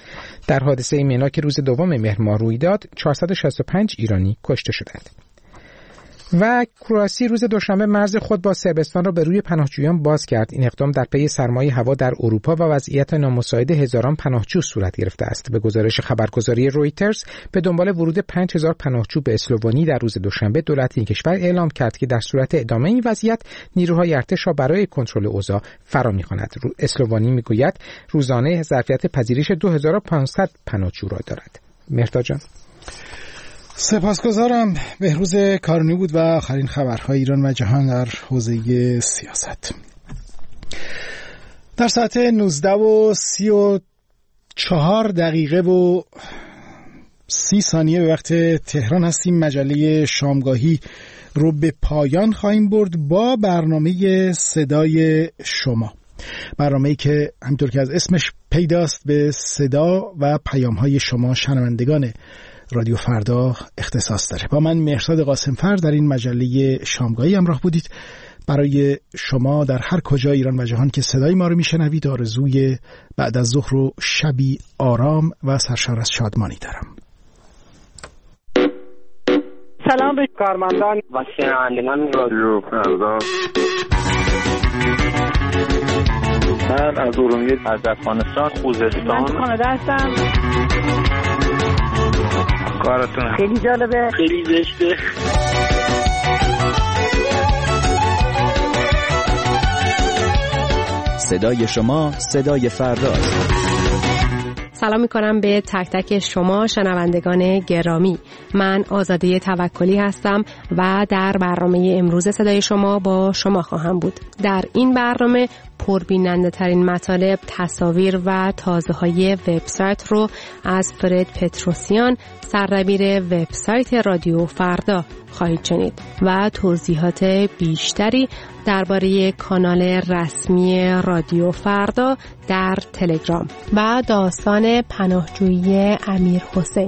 در حادثه منا که روز دوم مهر ماه روی داد، چهارصد و شصت و پنج ایرانی کشته شدند. و کرواسی روز دوشنبه مرز خود با صربستان را به روی پناهجویان باز کرد. این اقدام در پی سرمایه هوا در اروپا و وضعیت نامساعد هزاران پناهجو صورت گرفته است. به گزارش خبرگزاری رویترز به دنبال ورود پنج هزار پناهجو به اسلوونی در روز دوشنبه دولت این کشور اعلام کرد که در صورت ادامه این وضعیت نیروهای ارتش را برای کنترل اوضاع فرا می‌خواند. اسلوونی میگوید روزانه ظرفیت پذیرش دو هزار و پانصد پناهجو را دارد. مهرداد جان، سپاسگزارم. بهروز کارونی بود و آخرین خبرهای ایران و جهان در حوزه سیاست. در ساعت نوزده و سی و چهار دقیقه و سی ثانیه به وقت تهران هستیم. مجله شامگاهی رو به پایان خواهیم برد با برنامه صدای شما، برنامه‌ای که همونطور که از اسمش پیداست به صدا و پیام‌های شما شنوندگان رادیو فردا اختصاص داره. با من مهرزاد قاسمفر در این مجله شامگاهی همراه بودید. برای شما در هر کجا ایران و جهان که صدای ما رو میشنوید آرزوی بعد از ظهر و شبی آرام و سرشار از شادمانی دارم. سلام به کارمندان و شنوندگان رادیو فردا. من از ارومیه از افغانستان خوزستان من کانادا هستم. کارتون خیلی جالبه، خیلی زشته. صدای شما صدای فرداست. سلام میکنم به تک تک شما شنوندگان گرامی. من آزاده توکلی هستم و در برنامه امروز صدای شما با شما خواهم بود. در این برنامه پربیننده ترین مطالب، تصاویر و تازه های وبسایت رو از فرد پتروسیان، سردبیر وبسایت رادیو فردا خواهید شنید و توضیحات بیشتری درباره کانال رسمی رادیو فردا در تلگرام و داستان پناهجویی امیر حسین.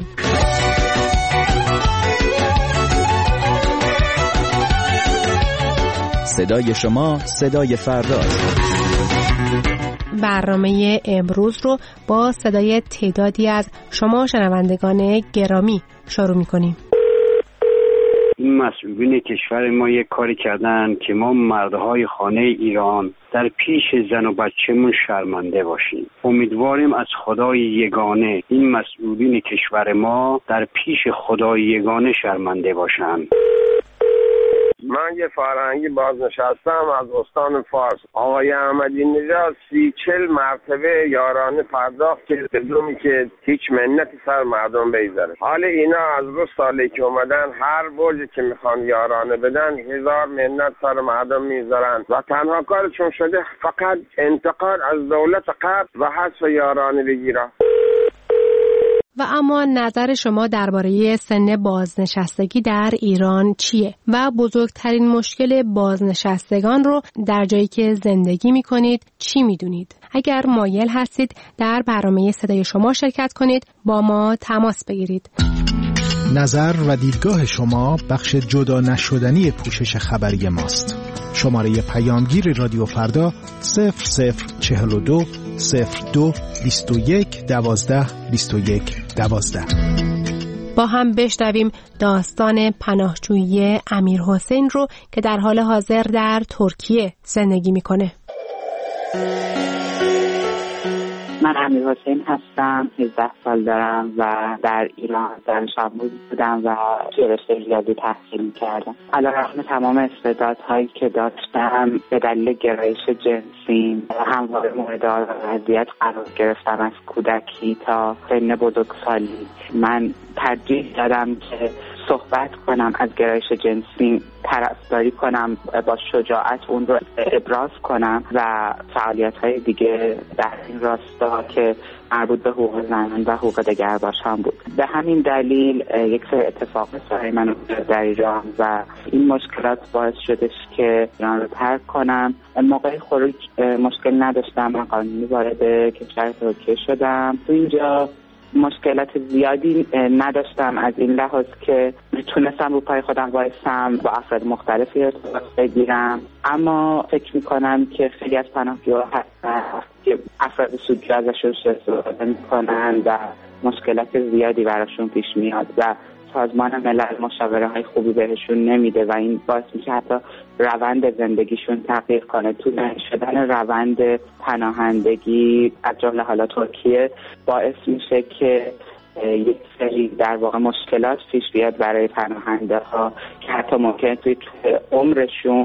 صدای شما صدای فرداست. برنامه امروز رو با صدای تعدادی از شما شنوندگان گرامی شروع می‌کنیم. این مسئولین کشور ما یک کاری کردن که ما مردهای خانه ایران در پیش زن و بچه‌مون شرمنده باشیم. امیدواریم از خدای یگانه این مسئولین کشور ما در پیش خدای یگانه شرمنده باشند. من یه فرهنگی بازنشستم از استان فارس. آقای احمدی نژاد سی چل مرتبه یارانه پرداخت که بدونی که هیچ منتی سر مردم بگذاره. حال اینا از روز سالی که اومدن هر برجی که میخوان یارانه بدن هزار منت سر مردم میذارن و تنها کارشون شده فقط انتقاد از دولت قبل و حذف یارانه بگیرن. و اما نظر شما درباره سن بازنشستگی در ایران چیه؟ و بزرگترین مشکل بازنشستگان رو در جایی که زندگی می کنید چی می دونید؟ اگر مایل هستید در برنامه صدای شما شرکت کنید با ما تماس بگیرید. نظر و دیدگاه شما بخش جدا نشدنی پوشش خبری ماست. شماره پیامگیر رادیو فردا صفر صفر چهل و دو صفر دو بیست و یک دوازده بیست و یک دوازده. با هم بشنویم داستان پناهجویی امیر حسین رو که در حال حاضر در ترکیه زندگی میکنه. من امیر حسین هستم، هجده سال دارم و در ایران دانش آموز بودم و توی رشته ریاضی تحصیل کردم. علیرغم تمام استعدادهایی که داشتم به دلیل گرایش جنسی همواره مورد اذیت قرار گرفتم از کودکی تا سن بزرگسالی. من ترجیح دادم که صحبت کنم از گرایش جنسی، طرفداری کنم، با شجاعت اون رو ابراز کنم و فعالیت‌های دیگه در این راستا که مربوط به حقوق زنان و حقوق دگرباشان بود. به همین دلیل یک سری اتفاقات برای من افتاد در ایران و این مشکلات باعث شدش که ایران رو ترک کنم. موقع خروج مشکل نداشتم، من قانونی وارد کشور ترکیه شدم. تو اینجا مشکلات زیادی نداشتم از این لحاظ که میتونستم رو پای خودم وایسم، با افراد مختلفی ارتباط بگیرم، اما فکر میکنم که خیلی از پناهجوها هستن که افراد سودجو ازشون استفاده میکنن و مشکلات زیادی براشون پیش میاد و سازمان ملل مشاوره های خوبی بهشون نمیده و این باعث میشه حتی روند زندگیشون تغییر کنه. طولانی شدن روند پناهندگی از جمله حالا ترکیه باعث میشه که یک سری در واقع مشکلات پیش بیاد برای پناهنده ها که حتی ممکنه توی عمرشون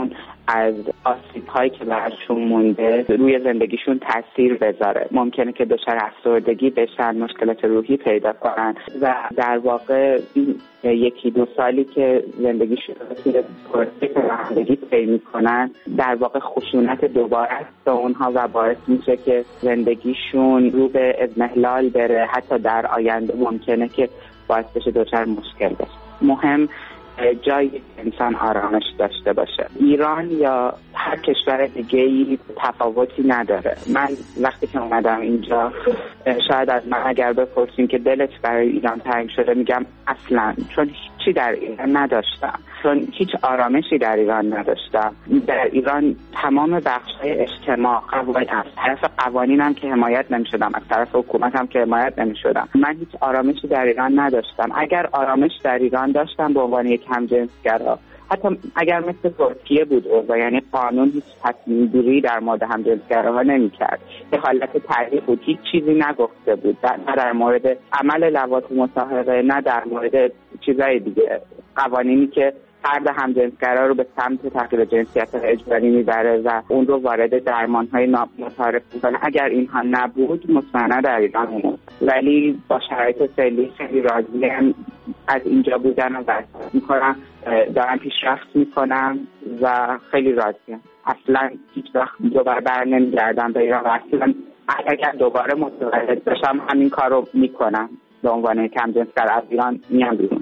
از آسیب‌هایی که براشون مونده روی زندگیشون تاثیر بذاره. ممکنه که دچار افسردگی بشن، مشکلات روحی پیدا کنن و در واقع این یکی دو سالی که زندگیشون رو توی پرسه رانندگی طی میکنن در واقع خشونت دوباره است به اونها و باعث میشه که زندگیشون رو به اضمحلال بره. حتی در آینده ممکنه که باعث بشه دچار مشکل بشه. مهم جایی انسان آرامش داشته باشه. ایران یا هر کشور دیگه‌ای تفاوتی نداره. من وقتی که اومدم اینجا شاید از من اگر بپرسین که دلت برای ایران تنگ شده میگم اصلا، چون هیچی در ایران نداشتم، چون هیچ آرامشی در ایران نداشتم. در ایران تمام بخش‌های اجتماع قوانین از طرف قوانینم که حمایت نمی‌شدم، از طرف حکومتم که حمایت نمی‌شدم. من هیچ آرامشی در ایران نداشتم. اگر آرامش در ایران داشتم به عنوان یک همجنسگرا، حتی اگر مثل ترکیه بود اوضاع، یعنی قانون هیچ تصمیم گیری در مورد همجنسگراها نمی‌کرد، به حالت تعریف بود، هیچ چیزی نگفته بود، نه در مورد عمل لواطی مصاحبه، نه در مورد چیزای دیگه، قوانینی که فرد همجنسگرا رو به سمت تغییر جنسیت اجباری میبره و اون رو وارد درمان‌های نامتعارف میکنه. اگر اینها نبود مطمئنا در ایران میموند. ولی با شرایط فعلی خیلی راضیم از اینجا بودن و وضعیت میکنم، دارم پیشرفت میکنم و خیلی راضیم. اصلا هیچ وقت دوباره بر نمیگردم به ایران و اصلا اگر دوباره متولد بشم همین کار رو میکنم. به عنوان یک همجنسگر از ایران میام بیرون.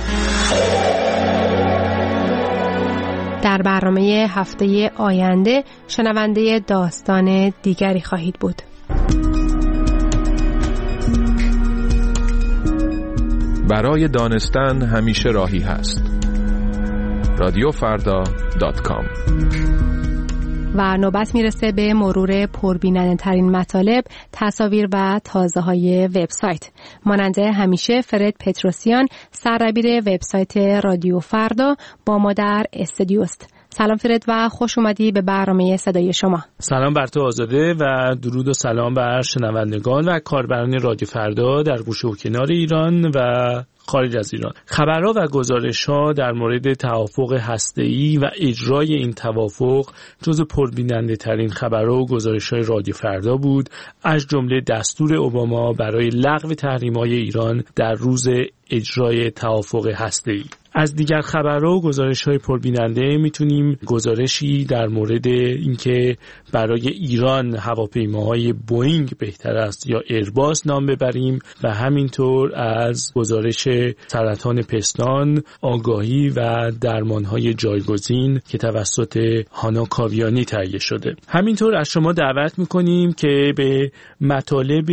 در برنامه هفته آینده شنونده داستان دیگری خواهید بود. برای دانستن همیشه راهی هست. رادیو فردا دات کام. و نوبت میرسه به مرور پربیننده ترین مطالب، تصاویر و تازه های وبسایت. ماننده همیشه فرد پتروسیان، سردبیر وبسایت رادیو فردا با ما در استودیوست. سلام فرد و خوش اومدی به برنامه صدای شما. سلام بر تو آزاده و درود و سلام بر شنوندگان و کاربران رادیو فردا در گوشه و کنار ایران و خارج از ایران. خبرها و گزارش‌ها در مورد توافق هسته‌ای و اجرای این توافق جزو پربیننده ترین خبرها و گزارش‌های رادیو فردا بود، از جمله دستور اوباما برای لغو تحریم‌های ایران در روز اجرای توافق هسته‌ای. از دیگر خبرها و گزارش‌های پربیننده میتونیم گزارشی در مورد اینکه برای ایران هواپیماهای بوئینگ بهتر است یا ایرباس نام ببریم و همینطور از گزارش سرطان پستان آگاهی و درمان‌های جایگزین که توسط هانا کاویانی تهیه شده. همینطور از شما دعوت می‌کنیم که به مطالب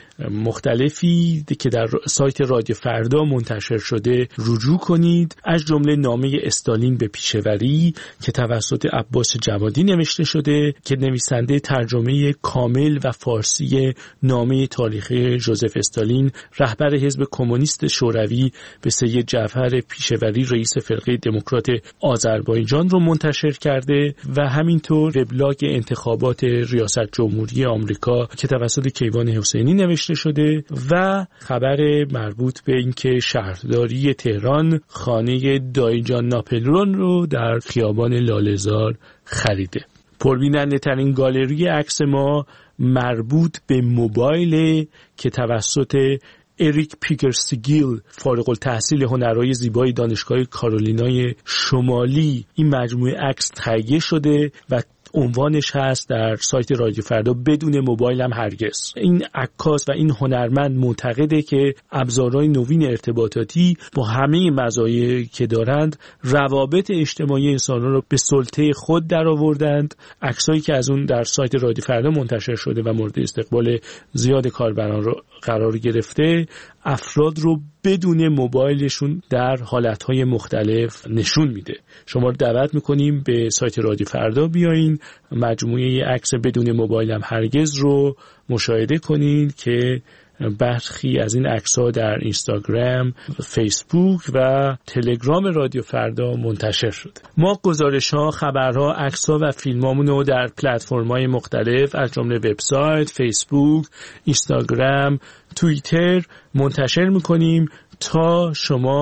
مختلفی که در سایت رادیو فردا منتشر شده رجوع کنید، از جمله نامه استالین به پیشوری که توسط عباس جوادی نوشته شده که نویسنده ترجمه کامل و فارسی نامه تاریخی ژوزف استالین رهبر حزب کمونیست شوروی به سید جعفر پیشوری رئیس فرقه دموکرات آذربایجان رو منتشر کرده و همینطور وبلاگ انتخابات ریاست جمهوری آمریکا که توسط کیوان حسینی نوشته شده و خبر مربوط به اینکه شهرداری تهران خانه دایجان ناپلئون رو در خیابان لاله‌زار خریده. پربیننده ترین گالری عکس ما مربوط به موبایل که توسط اریک پیکرسگیل فارغ التحصیل هنرهای زیبای دانشگاه کارولینای شمالی این مجموعه عکس تهیه شده و عنوانش هست در سایت رادیو فردا بدون موبایل هم هرگز. این عکاس و این هنرمند معتقده که ابزارهای نوین ارتباطاتی با همه مزایایی که دارند روابط اجتماعی انسان‌ها رو به سلطه خود درآوردند. عکسایی که از اون در سایت رادیو فردا منتشر شده و مورد استقبال زیاد کاربران رو قرار گرفته، افراد رو بدون موبایلشون در حالتهای مختلف نشون میده. شما رو دعوت میکنیم به سایت رادیو فردا بیاین، مجموعه عکس بدون موبایل هم هرگز رو مشاهده کنید که برخی از این عکس‌ها در اینستاگرام، فیسبوک و تلگرام رادیو فردا منتشر شده. ما گزارش‌ها، خبرها، عکس‌ها و فیلمامون رو در پلتفرم‌های مختلف از جمله وبسایت، فیسبوک، اینستاگرام، توییتر منتشر می‌کنیم تا شما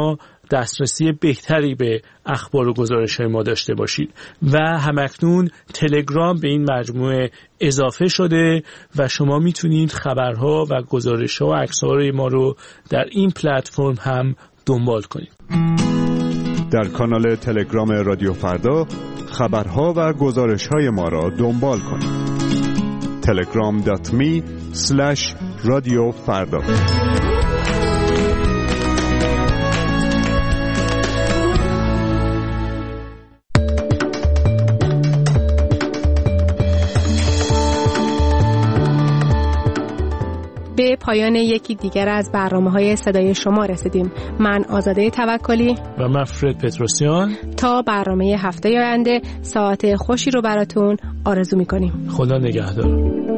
دسترسی بهتری به اخبار و گزارش‌های ما داشته باشید. و همکنون تلگرام به این مجموعه اضافه شده و شما میتونید خبرها و گزارش‌ها و عکس‌های ما رو در این پلتفرم هم دنبال کنید. در کانال تلگرام رادیو فردا خبرها و گزارش‌های ما را دنبال کنید. تلگرام دات می اسلش رادیو فردا. به پایان یکی دیگر از برنامه‌های صدای شما رسیدیم. من آزاده توکلی و من فرد پتروسیان تا برنامه هفته آینده ساعت خوشی رو براتون آرزو می‌کنیم. خدا نگهدار.